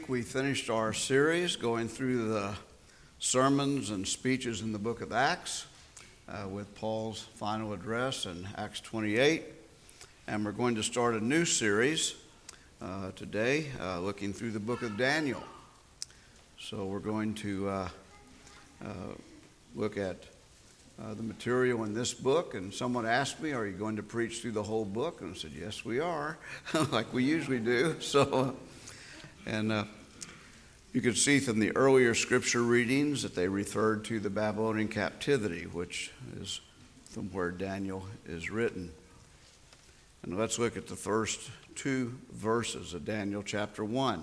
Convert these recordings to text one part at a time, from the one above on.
week we finished our series going through the sermons and speeches in the book of Acts with Paul's final address in Acts 28. And we're going to start a new series today looking through the book of Daniel. So we're going to look at the material in this book. And someone asked me, are you going to preach through the whole book? And I said, yes, we are, like we usually do. You could see from the earlier scripture readings that they referred to the Babylonian captivity, which is from where Daniel is written. And let's look at the first two verses of Daniel chapter 1.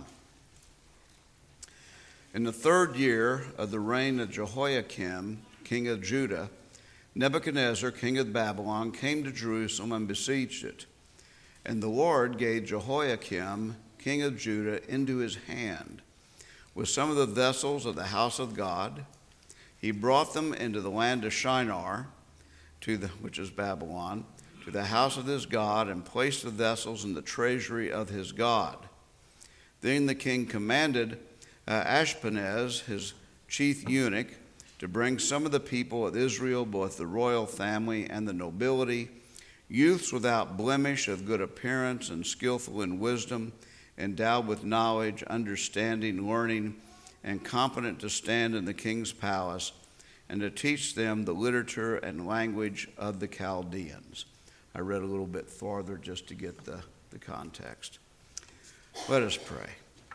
In the third year of the reign of Jehoiakim, king of Judah, Nebuchadnezzar, king of Babylon, came to Jerusalem and besieged it. And the Lord gave Jehoiakim, king of Judah, into his hand with some of the vessels of the house of God. He brought them into the land of Shinar, which is Babylon, to the house of his God, and placed the vessels in the treasury of his God. Then the king commanded Ashpenaz, his chief eunuch, to bring some of the people of Israel, both the royal family and the nobility, youths without blemish, of good appearance and skillful in wisdom, endowed with knowledge, understanding, learning, and competent to stand in the king's palace, and to teach them the literature and language of the Chaldeans. I read a little bit farther just to get the context. Let us pray.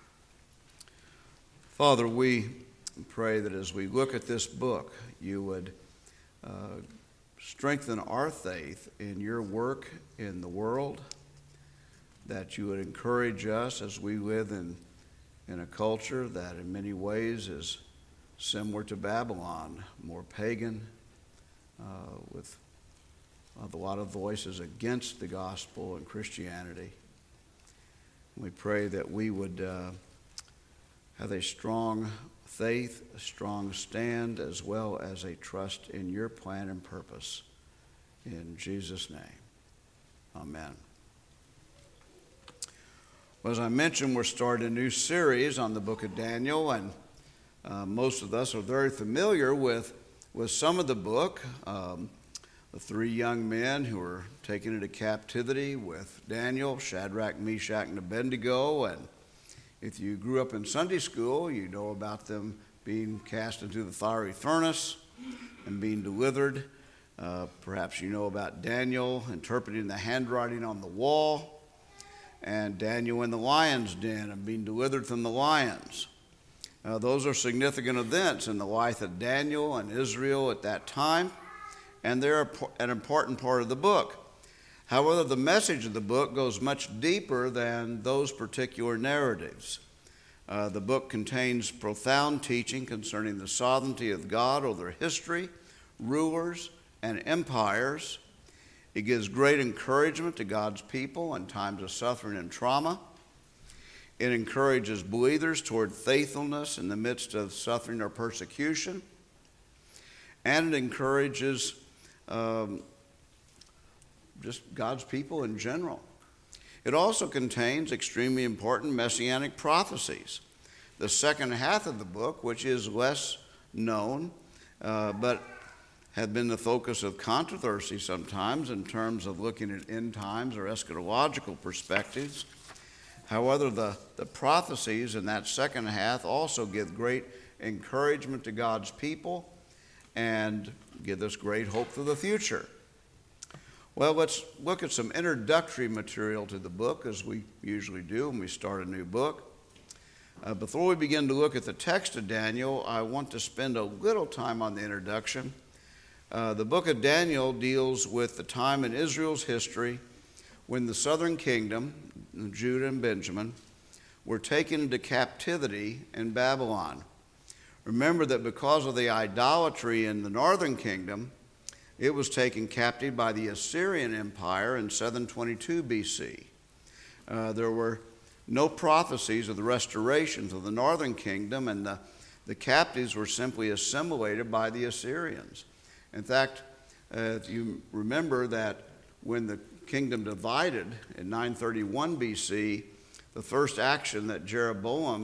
Father, we pray that as we look at this book, you would strengthen our faith in your work in the world, that you would encourage us as we live in a culture that in many ways is similar to Babylon, more pagan, with a lot of voices against the gospel and Christianity. We pray that we would have a strong faith, a strong stand, as well as a trust in your plan and purpose. In Jesus' name, amen. Well, as I mentioned, we're starting a new series on the book of Daniel, and most of us are very familiar with some of the book. The three young men who were taken into captivity with Daniel, Shadrach, Meshach, and Abednego. And if you grew up in Sunday school, you know about them being cast into the fiery furnace and being delivered. Perhaps you know about Daniel interpreting the handwriting on the wall, and Daniel in the lion's den and being delivered from the lions. Those are significant events in the life of Daniel and Israel at that time, and they're an important part of the book. However, the message of the book goes much deeper than those particular narratives. The book contains profound teaching concerning the sovereignty of God over history, rulers, and empires. It gives great encouragement to God's people in times of suffering and trauma. It encourages believers toward faithfulness in the midst of suffering or persecution. And it encourages just God's people in general. It also contains extremely important messianic prophecies. The second half of the book, which is less known, but had been the focus of controversy sometimes in terms of looking at end times or eschatological perspectives. However, the prophecies in that second half also give great encouragement to God's people and give us great hope for the future. Well, let's look at some introductory material to the book, as we usually do when we start a new book. Before we begin to look at the text of Daniel, I want to spend a little time on the introduction. The book of Daniel deals with the time in Israel's history when the southern kingdom, Judah and Benjamin, were taken into captivity in Babylon. Remember that because of the idolatry in the northern kingdom, it was taken captive by the Assyrian Empire in 722 BC. There were no prophecies of the restoration of the northern kingdom, and the captives were simply assimilated by the Assyrians. In fact, if you remember that when the kingdom divided in 931 BC, the first action that Jeroboam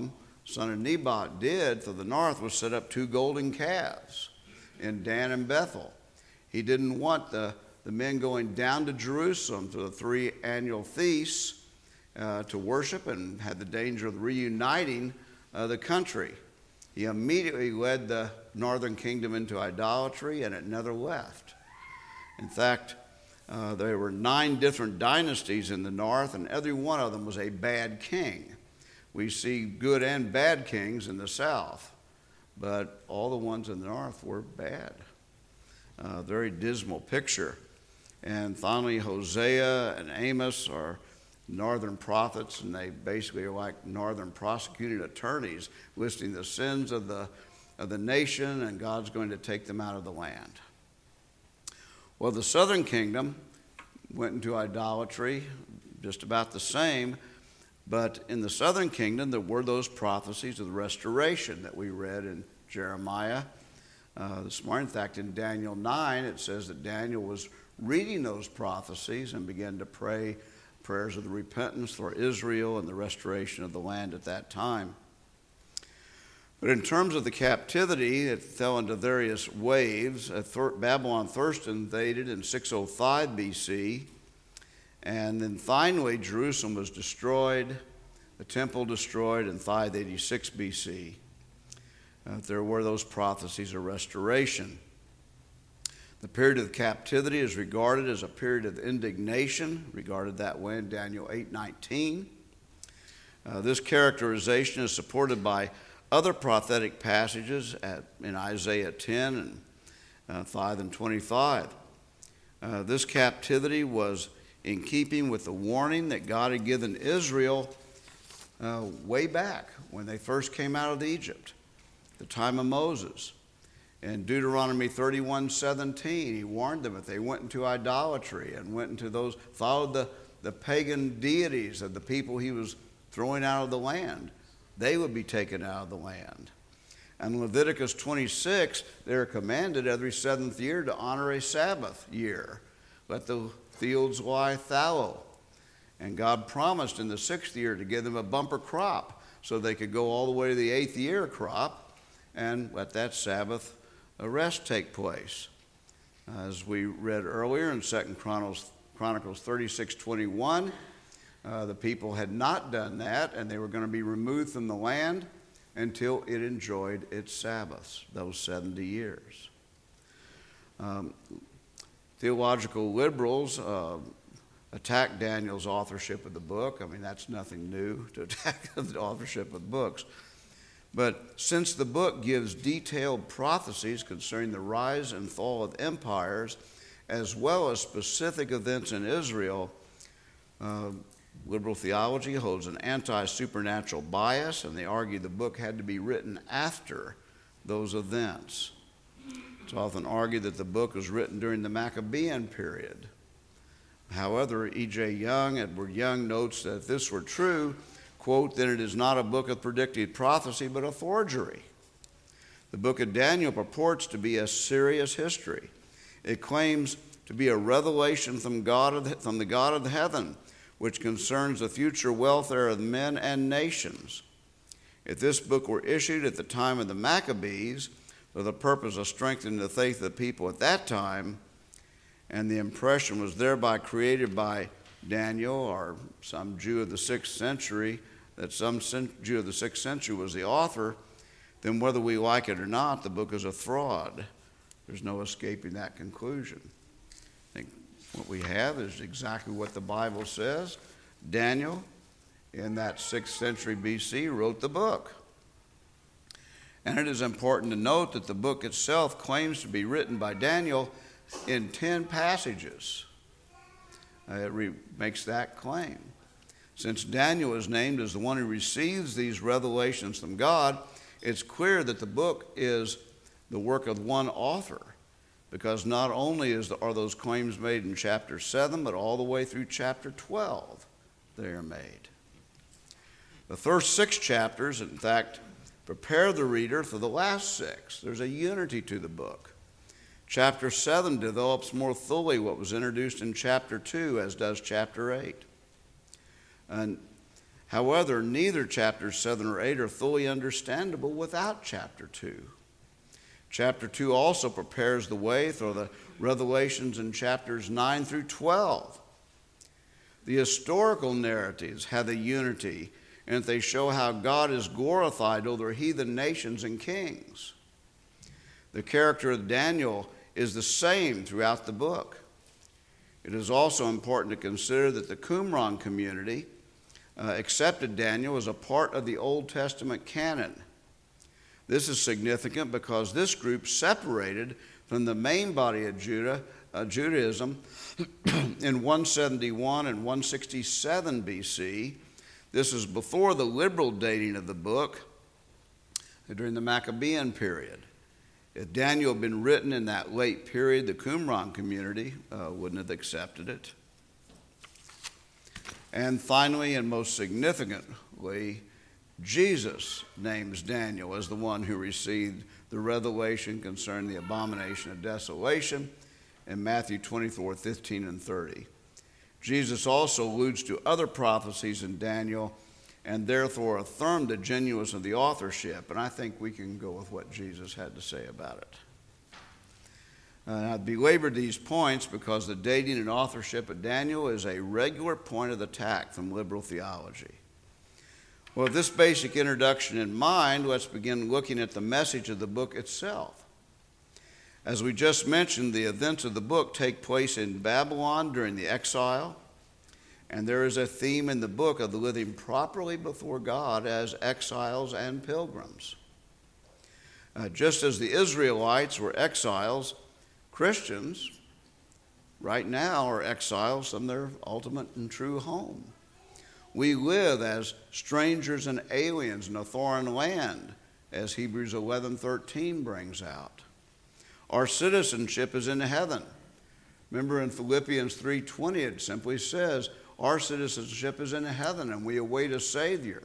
son of Nebat, did for the north was set up 2 golden calves in Dan and Bethel. He didn't want the men going down to Jerusalem to the 3 annual feasts to worship, and had the danger of reuniting the country. He immediately led the northern kingdom into idolatry, and it never left. In fact, there were 9 different dynasties in the north, and every one of them was a bad king. We see good and bad kings in the south, but all the ones in the north were bad. Very dismal picture. And finally, Hosea and Amos are northern prophets, and they basically are like northern prosecuting attorneys listing the sins of the nation, and God's going to take them out of the land. Well, the southern kingdom went into idolatry, just about the same, but in the southern kingdom there were those prophecies of the restoration that we read in Jeremiah this morning. In fact, in Daniel 9, it says that Daniel was reading those prophecies and began to pray prayers of the repentance for Israel and the restoration of the land at that time. But in terms of the captivity, it fell into various waves. Babylon first invaded in 605 BC, and then finally Jerusalem was destroyed, the temple destroyed in 586 BC. There were those prophecies of restoration. The period of captivity is regarded as a period of indignation, regarded that way in Daniel 8:19. This characterization is supported by other prophetic passages in Isaiah 10 and 5 and 25. This captivity was in keeping with the warning that God had given Israel way back when they first came out of Egypt, the time of Moses. In Deuteronomy 31:17, he warned them if they went into idolatry and went into those, followed the pagan deities of the people he was throwing out of the land, they would be taken out of the land. And Leviticus 26, they're commanded every 7th year to honor a Sabbath year. Let the fields lie fallow. And God promised in the 6th year to give them a bumper crop so they could go all the way to the 8th year crop and let that Sabbath rest take place. As we read earlier in 2 Chronicles 36:21, the people had not done that, and they were going to be removed from the land until it enjoyed its Sabbaths, those 70 years. Theological liberals attack Daniel's authorship of the book. I mean, that's nothing new to attack the authorship of books. But since the book gives detailed prophecies concerning the rise and fall of empires, as well as specific events in Israel, liberal theology holds an anti-supernatural bias, and they argue the book had to be written after those events. It's often argued that the book was written during the Maccabean period. However, E.J. Young, Edward Young, notes that if this were true, quote, then it is not a book of predicted prophecy, but a forgery. The book of Daniel purports to be a serious history. It claims to be a revelation from the God of heaven, which concerns the future welfare of men and nations. If this book were issued at the time of the Maccabees for the purpose of strengthening the faith of the people at that time, and the impression was thereby created by Daniel or some Jew of the 6th century, that some Jew of the 6th century was the author, then whether we like it or not, the book is a fraud. There's no escaping that conclusion. I think what we have is exactly what the Bible says. Daniel, in that 6th century BC, wrote the book. And it is important to note that the book itself claims to be written by Daniel in 10 passages. It makes that claim. Since Daniel is named as the one who receives these revelations from God, it's clear that the book is the work of one author, because not only are those claims made in chapter 7, but all the way through chapter 12 they are made. The first 6 chapters, in fact, prepare the reader for the last 6. There's a unity to the book. Chapter 7 develops more fully what was introduced in chapter 2, as does chapter 8. And However, neither chapters 7 or 8 are fully understandable without chapter 2. Chapter 2 also prepares the way for the revelations in chapters 9 through 12. The historical narratives have a unity in that they show how God is glorified over heathen nations and kings. The character of Daniel is the same throughout the book. It is also important to consider that the Qumran community accepted Daniel as a part of the Old Testament canon. This is significant because this group separated from the main body of Judaism in 171 and 167 BC. This is before the liberal dating of the book during the Maccabean period. If Daniel had been written in that late period, the Qumran community wouldn't have accepted it. And finally, and most significantly, Jesus names Daniel as the one who received the revelation concerning the abomination of desolation in Matthew 24, 15 and 30. Jesus also alludes to other prophecies in Daniel and therefore affirmed the genuineness of the authorship. And I think we can go with what Jesus had to say about it. I've belabored these points because the dating and authorship of Daniel is a regular point of attack from liberal theology. Well, with this basic introduction in mind, let's begin looking at the message of the book itself. As we just mentioned, the events of the book take place in Babylon during the exile, and there is a theme in the book of living properly before God as exiles and pilgrims. Just as the Israelites were exiles, Christians right now are exiles from their ultimate and true home. We live as strangers and aliens in a foreign land, as Hebrews 11:13 brings out. Our citizenship is in heaven. Remember in Philippians 3:20, it simply says, our citizenship is in heaven and we await a Savior.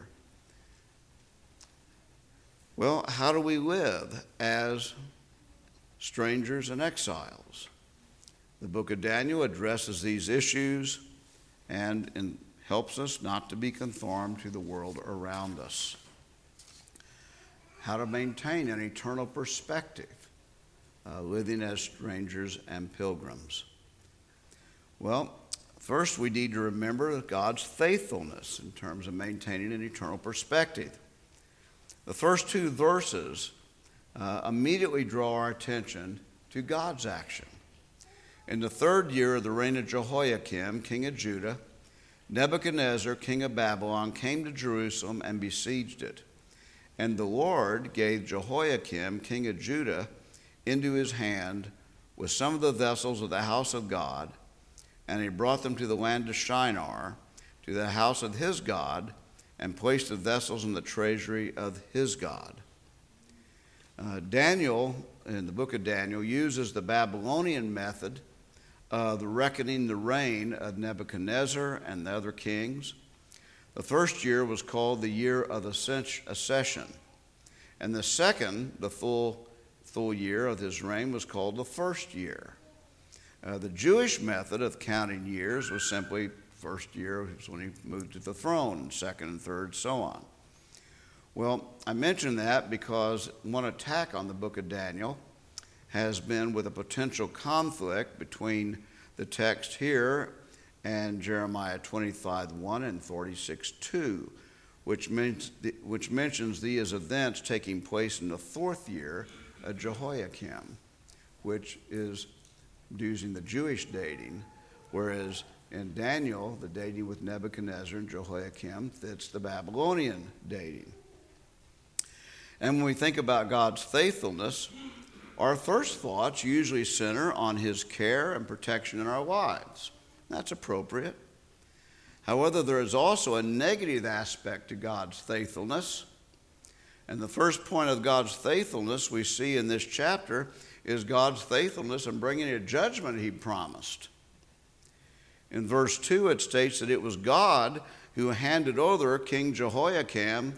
Well, how do we live as strangers and exiles? The book of Daniel addresses these issues and helps us not to be conformed to the world around us. How to maintain an eternal perspective, living as strangers and pilgrims. Well, first we need to remember God's faithfulness in terms of maintaining an eternal perspective. The first two verses immediately draw our attention to God's action. In the 3rd year of the reign of Jehoiakim, king of Judah, Nebuchadnezzar, king of Babylon, came to Jerusalem and besieged it. And the Lord gave Jehoiakim, king of Judah, into his hand with some of the vessels of the house of God, and he brought them to the land of Shinar, to the house of his God, and placed the vessels in the treasury of his God. Daniel, in the book of Daniel, uses the Babylonian method of reckoning the reign of Nebuchadnezzar and the other kings. The first year was called the year of accession, and the second, the full year of his reign, was called the first year. The Jewish method of counting years was simply first year was when he moved to the throne, second and third, so on. Well, I mention that because one attack on the book of Daniel has been with a potential conflict between the text here and Jeremiah 25:1 and 46:2, which mentions these events taking place in the 4th year of Jehoiakim, which is using the Jewish dating, whereas in Daniel, the dating with Nebuchadnezzar and Jehoiakim fits the Babylonian dating. And when we think about God's faithfulness, our first thoughts usually center on his care and protection in our lives. That's appropriate. However, there is also a negative aspect to God's faithfulness. And the first point of God's faithfulness we see in this chapter is God's faithfulness in bringing a judgment he promised. In verse 2, it states that it was God who handed over King Jehoiakim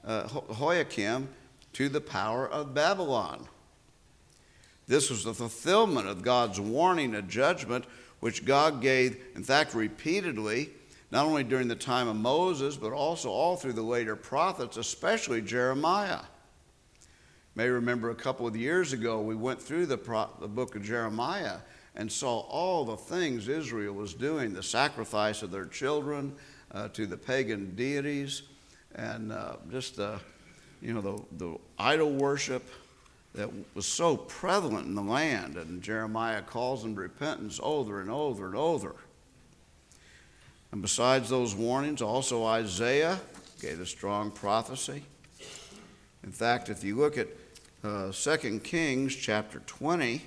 to the power of Babylon. This was the fulfillment of God's warning of judgment, which God gave, in fact, repeatedly not only during the time of Moses, but also all through the later prophets, especially Jeremiah. You may remember a couple of years ago, we went through the book of Jeremiah and saw all the things Israel was doing, the sacrifice of their children to the pagan deities, and just the idol worship that was so prevalent in the land. And Jeremiah calls them to repentance over and over and over. And besides those warnings, also Isaiah gave a strong prophecy. In fact, if you look at 2 Kings chapter 20,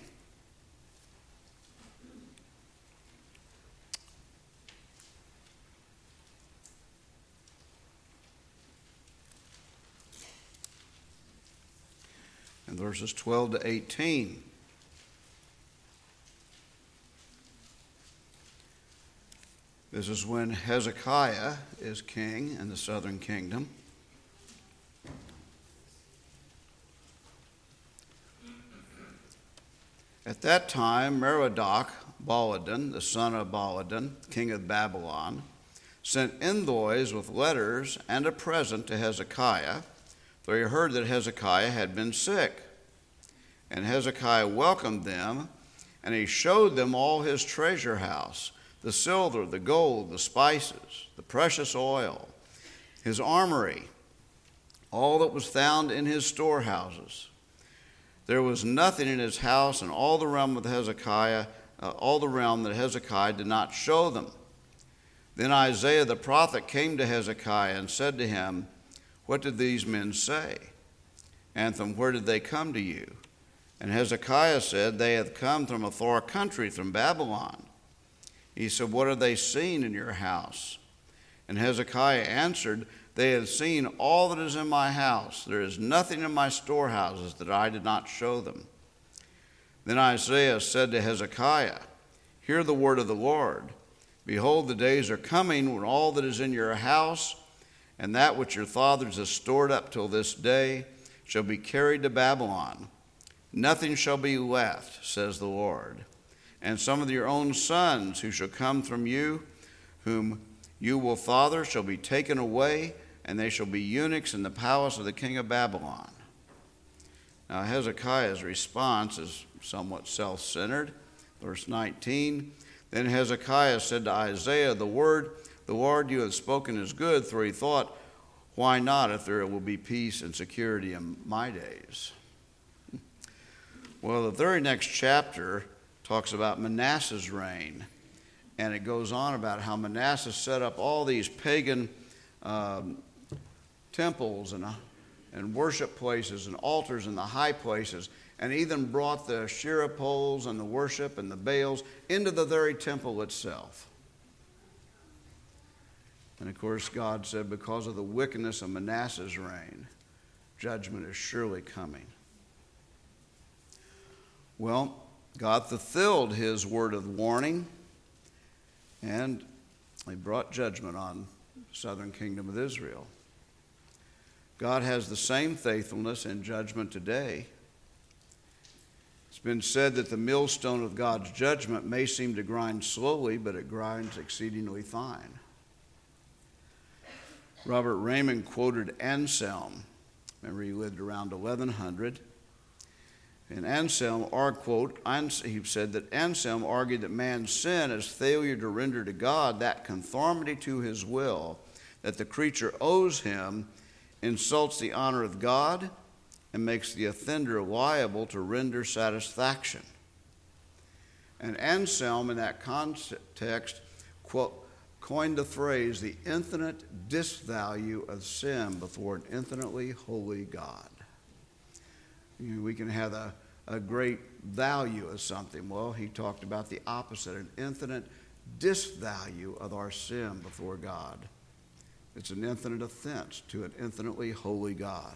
and verses 12 to 18. This is when Hezekiah is king in the southern kingdom. At that time, Merodach-Baladan, the son of Baladan, king of Babylon, sent envoys with letters and a present to Hezekiah, for he heard that Hezekiah had been sick. And Hezekiah welcomed them, and he showed them all his treasure house, the silver, the gold, the spices, the precious oil, his armory, all that was found in his storehouses. There was nothing in his house and all the realm of Hezekiah, all the realm that Hezekiah did not show them. Then Isaiah the prophet came to Hezekiah and said to him, "What did these men say? And from where did they come to you?" And Hezekiah said, "They have come from a far country, from Babylon." He said, "What have they seen in your house?" And Hezekiah answered, "They have seen all that is in my house. There is nothing in my storehouses that I did not show them." Then Isaiah said to Hezekiah, "Hear the word of the Lord. Behold, the days are coming when all that is in your house and that which your fathers have stored up till this day shall be carried to Babylon. Nothing shall be left, says the Lord. And some of your own sons who shall come from you, whom you will father, shall be taken away, and they shall be eunuchs in the palace of the king of Babylon." Now Hezekiah's response is somewhat self-centered. Verse 19, Then Hezekiah said to Isaiah, "The word the Lord you have spoken is good," for he thought, "Why not, if there will be peace and security in my days?" Well, the very next chapter talks about Manasseh's reign, and it goes on about how Manasseh set up all these pagan temples and worship places and altars in the high places, and even brought the Asherah poles and the worship and the Baals into the very temple itself. And of course, God said, because of the wickedness of Manasseh's reign, judgment is surely coming. Well, God fulfilled his word of warning, and he brought judgment on the southern kingdom of Israel. God has the same faithfulness in judgment today. It's been said that the millstone of God's judgment may seem to grind slowly, but it grinds exceedingly fine. Robert Raymond quoted Anselm. Remember, he lived around 1100. And Anselm, he said that Anselm argued that man's sin is failure to render to God that conformity to his will that the creature owes him, insults the honor of God, and makes the offender liable to render satisfaction. And Anselm, in that context, coined the phrase, the infinite disvalue of sin before an infinitely holy God. We can have a great value of something. Well, he talked about the opposite, an infinite disvalue of our sin before God. It's an infinite offense to an infinitely holy God.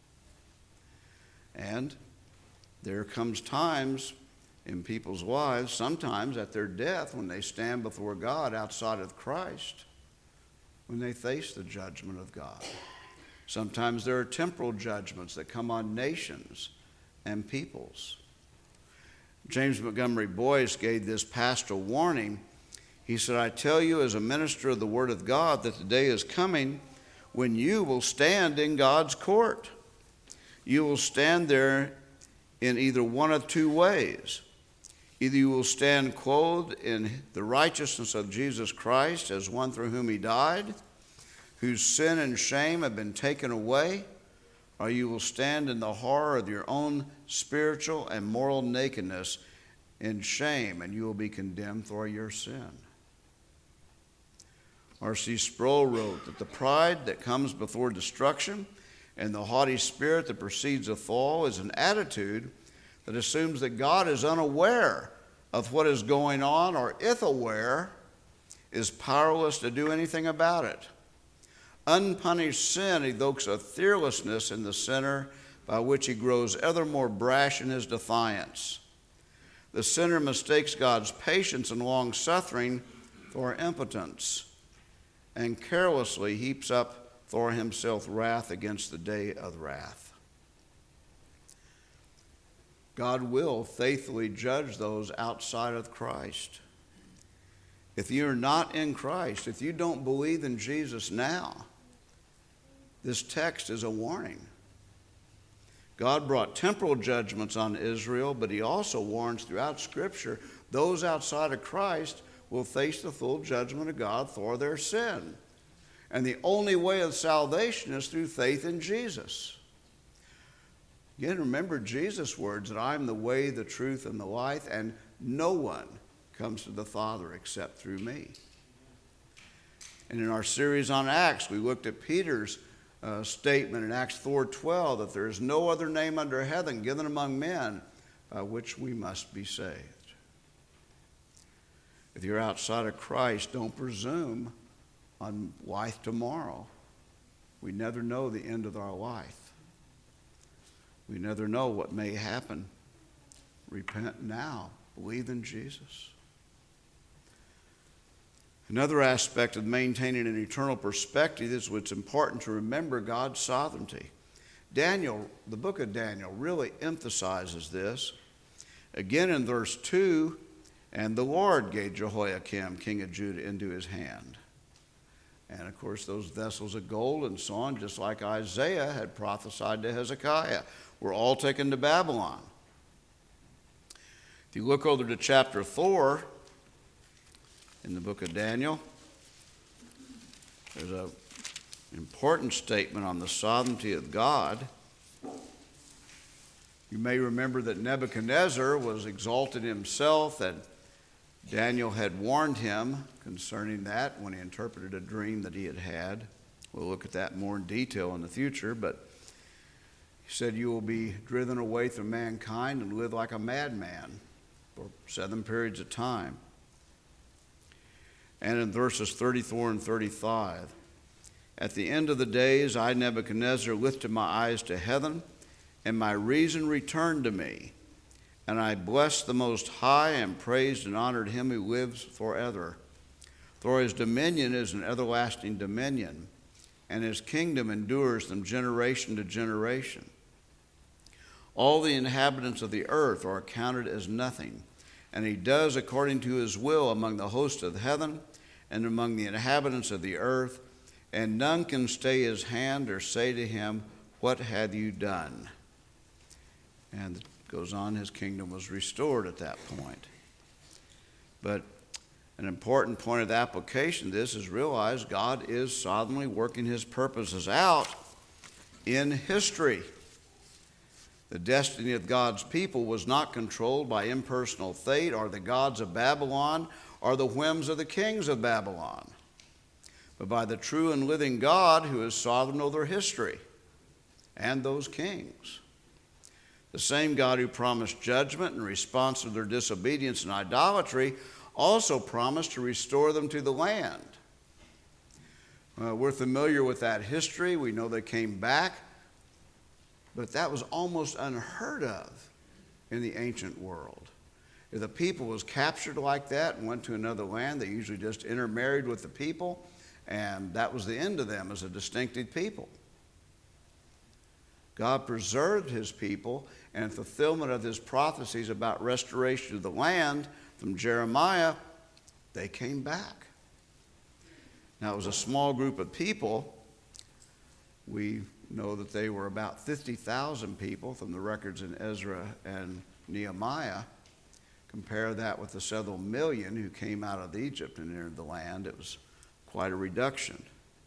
And there comes times in people's lives, sometimes at their death, when they stand before God outside of Christ, when they face the judgment of God. Sometimes there are temporal judgments that come on nations and peoples. James Montgomery Boyce gave this pastoral warning. He said, I tell you as a minister of the word of God that the day is coming when you will stand in God's court. You will stand there in either one of two ways. Either you will stand clothed in the righteousness of Jesus Christ as one through whom he died, whose sin and shame have been taken away, or you will stand in the horror of your own spiritual and moral nakedness in shame, and you will be condemned for your sin. R.C. Sproul wrote that the pride that comes before destruction and the haughty spirit that precedes a fall is an attitude that assumes that God is unaware of what is going on, or if aware, is powerless to do anything about it. Unpunished sin evokes a fearlessness in the sinner by which he grows ever more brash in his defiance. The sinner mistakes God's patience and long-suffering for impotence, and carelessly heaps up for himself wrath against the day of wrath. God will faithfully judge those outside of Christ. If you're not in Christ, if you don't believe in Jesus now, this text is a warning. God brought temporal judgments on Israel, but he also warns throughout Scripture those outside of Christ will face the full judgment of God for their sin. And the only way of salvation is through faith in Jesus. Again, remember Jesus' words that I am the way, the truth, and the life, and no one comes to the Father except through me. And in our series on Acts, we looked at Peter's statement in Acts 4:12 that there is no other name under heaven given among men by which we must be saved. If you're outside of Christ, don't presume on life tomorrow. We never know the end of our life. We never know what may happen. Repent now. Believe in Jesus. Another aspect of maintaining an eternal perspective is what's important to remember God's sovereignty. Daniel, the book of Daniel, really emphasizes this. Again in verse 2, and the Lord gave Jehoiakim, king of Judah, into his hand. And of course, those vessels of gold and so on, just like Isaiah had prophesied to Hezekiah, were all taken to Babylon. If you look over to chapter 4 in the book of Daniel, there's an important statement on the sovereignty of God. You may remember that Nebuchadnezzar was exalted himself, and Daniel had warned him concerning that when he interpreted a dream that he had had. We'll look at that more in detail in the future, but he said, you will be driven away from mankind and live like a madman for 7 periods of time. And in verses 34 and 35, at the end of the days, I, Nebuchadnezzar, lifted my eyes to heaven, and my reason returned to me. And I blessed the Most High and praised and honored him who lives forever. For his dominion is an everlasting dominion, and his kingdom endures from generation to generation. All the inhabitants of the earth are accounted as nothing, and he does according to his will among the hosts of heaven and among the inhabitants of the earth, and none can stay his hand or say to him, what have you done? And it goes on, his kingdom was restored at that point. But an important point of application of this is realize God is sovereignly working his purposes out in history. The destiny of God's people was not controlled by impersonal fate or the gods of Babylon or the whims of the kings of Babylon, but by the true and living God who is sovereign over history and those kings. The same God who promised judgment in response to their disobedience and idolatry also promised to restore them to the land. We're familiar with that history. We know they came back, but that was almost unheard of in the ancient world. If a people was captured like that and went to another land, they usually just intermarried with the people, and that was the end of them as a distinctive people. God preserved his people, and fulfillment of his prophecies about restoration of the land from Jeremiah They came back. Now, it was a small group of people. We know that they were about 50,000 people from the records in Ezra and Nehemiah. Compare that with the several million who came out of Egypt and entered the land. It was quite a reduction.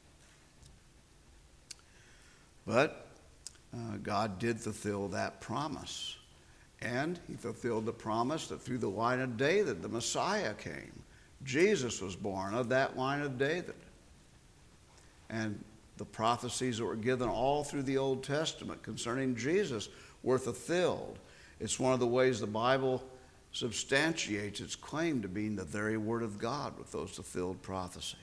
But God did fulfill that promise. And he fulfilled the promise that through the line of David, the Messiah came. Jesus was born of that line of David. And the prophecies that were given all through the Old Testament concerning Jesus were fulfilled. It's one of the ways the Bible substantiates its claim to being the very Word of God with those fulfilled prophecies.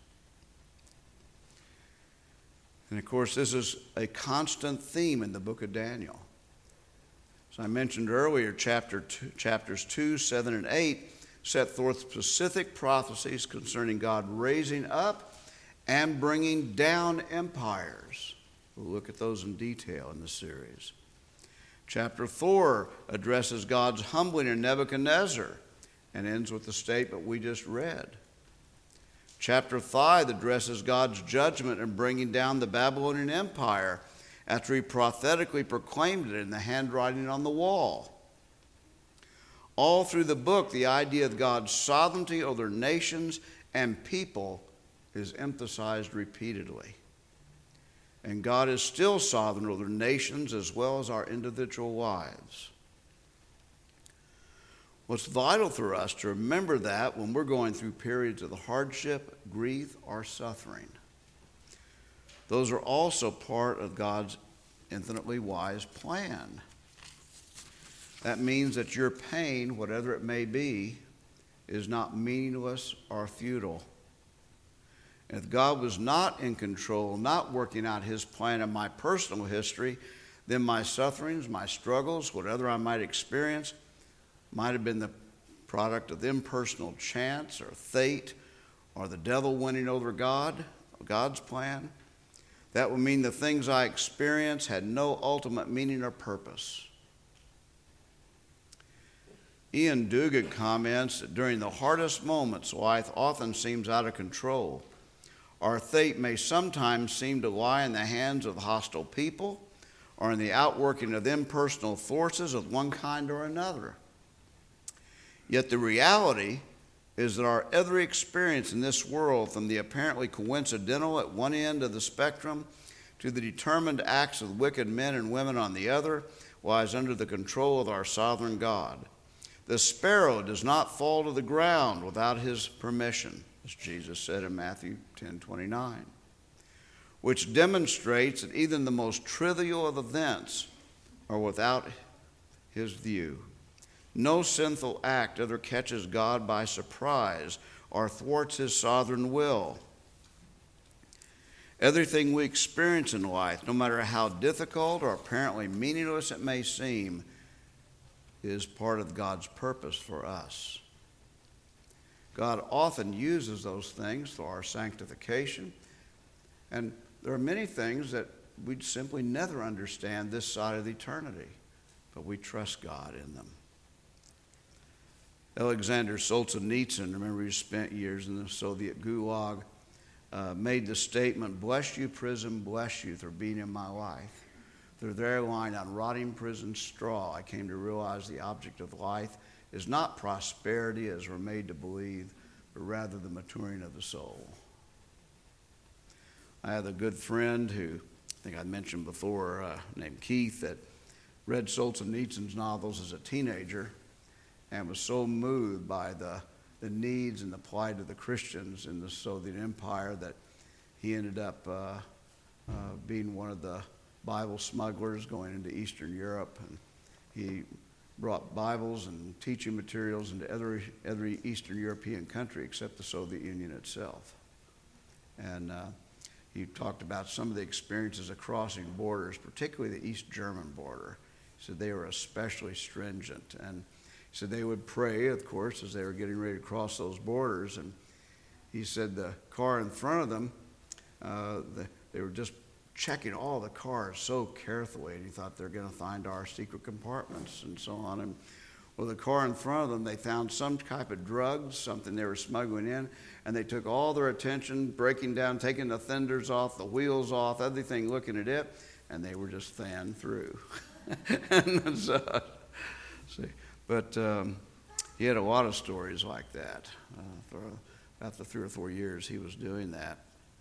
And of course, this is a constant theme in the book of Daniel. As I mentioned earlier, chapters 2, 7, and 8 set forth specific prophecies concerning God raising up and bringing down empires. We'll look at those in detail in the series. Chapter 4 addresses God's humbling in Nebuchadnezzar and ends with the statement we just read. Chapter 5 addresses God's judgment in bringing down the Babylonian Empire after he prophetically proclaimed it in the handwriting on the wall. All through the book, the idea of God's sovereignty over nations and people is emphasized repeatedly. And God is still sovereign over nations as well as our individual lives. What's vital for us to remember that when we're going through periods of hardship, grief, or suffering. Those are also part of God's infinitely wise plan. That means that your pain, whatever it may be, is not meaningless or futile. If God was not in control, not working out his plan in my personal history, then my sufferings, my struggles, whatever I might experience, might have been the product of impersonal chance or fate or the devil winning over God's plan. That would mean the things I experienced had no ultimate meaning or purpose. Ian Duguid comments that during the hardest moments, life often seems out of control. Our fate may sometimes seem to lie in the hands of hostile people or in the outworking of impersonal forces of one kind or another. Yet the reality is that our every experience in this world, from the apparently coincidental at one end of the spectrum to the determined acts of wicked men and women on the other, lies under the control of our sovereign God. The sparrow does not fall to the ground without his permission, as Jesus said in Matthew 10:29, which demonstrates that even the most trivial of events are without his view. No sinful act ever catches God by surprise or thwarts his sovereign will. Everything we experience in life, no matter how difficult or apparently meaningless it may seem, is part of God's purpose for us. God often uses those things for our sanctification, and there are many things that we'd simply never understand this side of eternity, but we trust God in them. Alexander Solzhenitsyn, remember he spent years in the Soviet Gulag, made the statement, "Bless you, prison, bless you for being in my life." Through their line on rotting prison straw, I came to realize the object of life is not prosperity as we're made to believe, but rather the maturing of the soul. I have a good friend who I think I mentioned before, named Keith, that read Solzhenitsyn's novels as a teenager and was so moved by the needs and the plight of the Christians in the Soviet Empire that he ended up being one of the Bible smugglers going into Eastern Europe. And he brought Bibles and teaching materials into every Eastern European country except the Soviet Union itself. And he talked about some of the experiences of crossing borders, particularly the East German border. He said they were especially stringent. And he said they would pray, of course, as they were getting ready to cross those borders. And he said the car in front of them, they were just checking all the cars so carefully, and he thought they're going to find our secret compartments and so on. And Well, the car in front of them, they found some type of drugs, something they were smuggling in, and they took all their attention, breaking down, taking the fenders off, the wheels off, everything, looking at it, and they were just fanned through. And so, see, but he had a lot of stories like that. For about the 3 or 4 years he was doing that.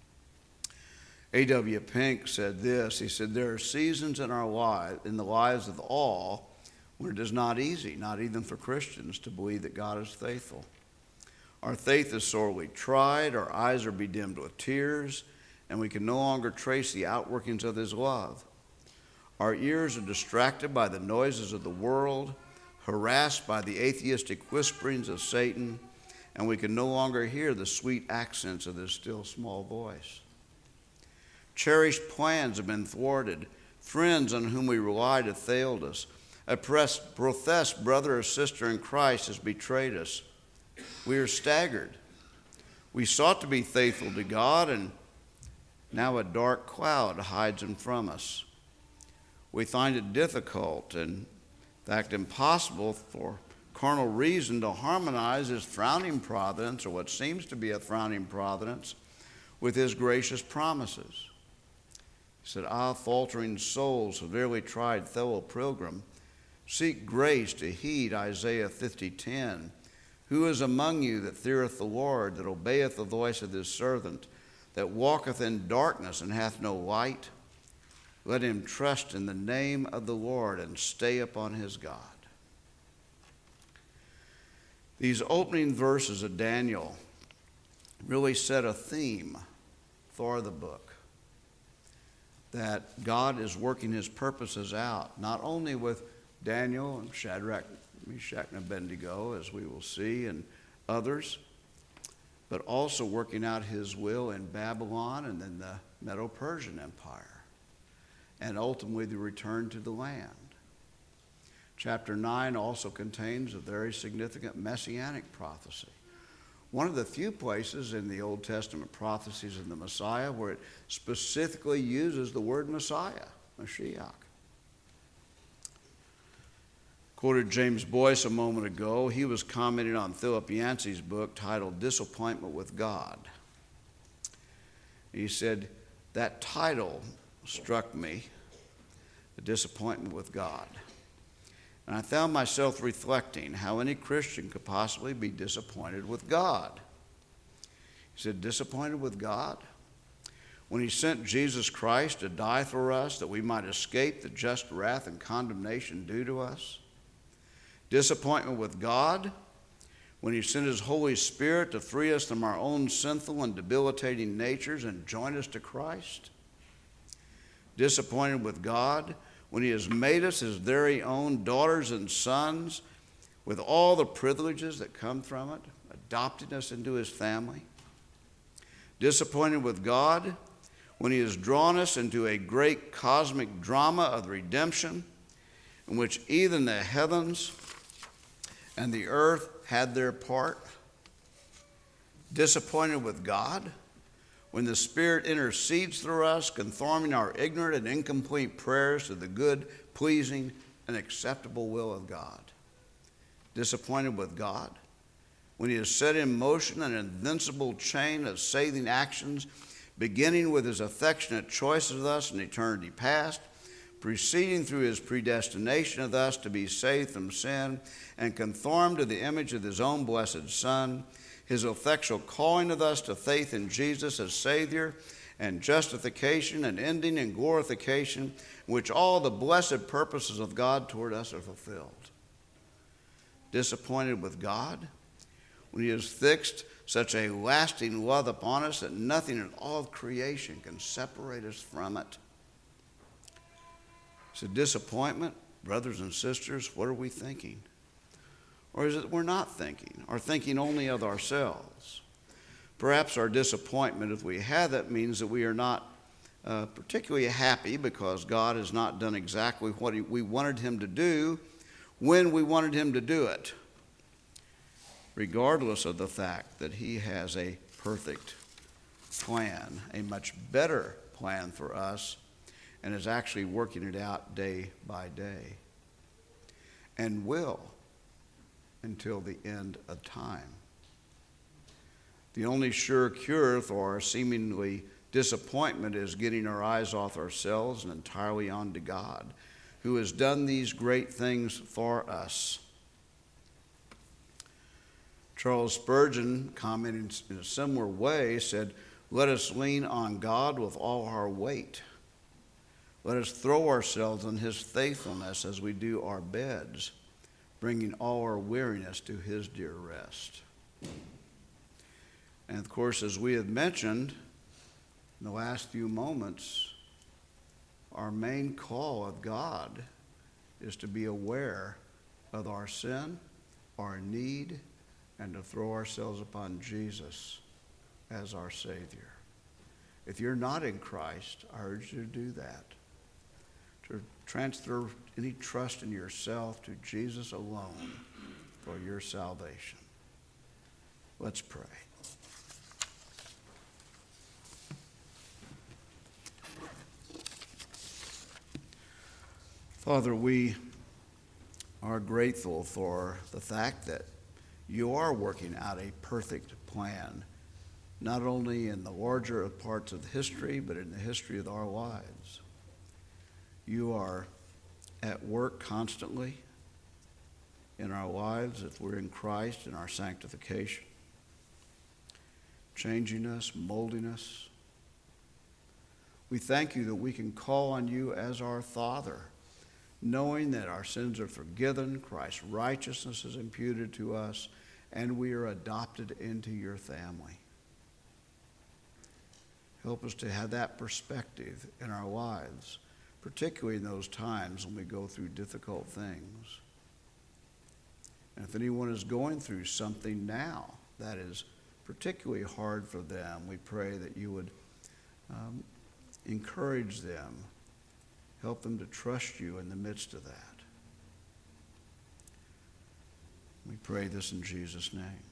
A.W. Pink said this. He said, there are seasons in our lives, in the lives of all, when it is not easy, not even for Christians, to believe that God is faithful. Our faith is sorely tried, our eyes are bedimmed with tears, and we can no longer trace the outworkings of his love. Our ears are distracted by the noises of the world, harassed by the atheistic whisperings of Satan, and we can no longer hear the sweet accents of his still small voice. Cherished plans have been thwarted. Friends on whom we relied have failed us. A professed brother or sister in Christ has betrayed us. We are staggered. We sought to be faithful to God, and now a dark cloud hides him from us. We find it difficult, and in fact impossible, for carnal reason to harmonize his frowning providence, or what seems to be a frowning providence, with his gracious promises. He said, faltering souls, severely tried fellow pilgrim, seek grace to heed Isaiah 50:10. Who is among you that feareth the Lord, that obeyeth the voice of his servant, that walketh in darkness and hath no light? Let him trust in the name of the Lord and stay upon his God. These opening verses of Daniel really set a theme for the book, that God is working his purposes out, not only with Daniel and Shadrach, Meshach, and Abednego, as we will see, and others, but also working out his will in Babylon and then the Medo-Persian Empire, and ultimately the return to the land. Chapter 9 also contains a very significant messianic prophecy. One of the few places in the Old Testament prophecies of the Messiah where it specifically uses the word Messiah, Mashiach. Quoted James Boyce a moment ago. He was commenting on Philip Yancey's book titled Disappointment with God. He said, that title struck me, The Disappointment with God. And I found myself reflecting how any Christian could possibly be disappointed with God. He said, disappointed with God? When he sent Jesus Christ to die for us that we might escape the just wrath and condemnation due to us? Disappointment with God when he sent his Holy Spirit to free us from our own sinful and debilitating natures and join us to Christ? Disappointed with God when he has made us his very own daughters and sons with all the privileges that come from it, adopting us into his family? Disappointed with God when he has drawn us into a great cosmic drama of redemption in which even the heavens and the earth had their part? Disappointed with God when the Spirit intercedes through us, conforming our ignorant and incomplete prayers to the good, pleasing, and acceptable will of God? Disappointed with God when he has set in motion an invincible chain of saving actions, beginning with his affectionate choice of us in eternity past, proceeding through his predestination of us to be saved from sin and conformed to the image of his own blessed Son, his effectual calling of us to faith in Jesus as Savior, and justification and ending in glorification, in which all the blessed purposes of God toward us are fulfilled. Disappointed with God when he has fixed such a lasting love upon us that nothing in all of creation can separate us from it. It's a disappointment, brothers and sisters. What are we thinking? Or is it we're not thinking, or thinking only of ourselves? Perhaps our disappointment, if we have it, means that we are not particularly happy because God has not done exactly what we wanted him to do when we wanted him to do it, regardless of the fact that he has a perfect plan, a much better plan for us, and is actually working it out day by day, and will until the end of time. The only sure cure for our seemingly disappointment is getting our eyes off ourselves and entirely onto God, who has done these great things for us. Charles Spurgeon, commenting in a similar way, said, "Let us lean on God with all our weight. Let us throw ourselves on his faithfulness as we do our beds, bringing all our weariness to his dear rest." And of course, as we have mentioned in the last few moments, our main call of God is to be aware of our sin, our need, and to throw ourselves upon Jesus as our Savior. If you're not in Christ, I urge you to do that. To transfer any trust in yourself to Jesus alone for your salvation. Let's pray. Father, we are grateful for the fact that you are working out a perfect plan, not only in the larger parts of history, but in the history of our lives. You are at work constantly in our lives if we're in Christ in our sanctification, changing us, molding us. We thank you that we can call on you as our Father, knowing that our sins are forgiven, Christ's righteousness is imputed to us, and we are adopted into your family. Help us to have that perspective in our lives, particularly in those times when we go through difficult things. And if anyone is going through something now that is particularly hard for them, we pray that you would encourage them, help them to trust you in the midst of that. We pray this in Jesus' name.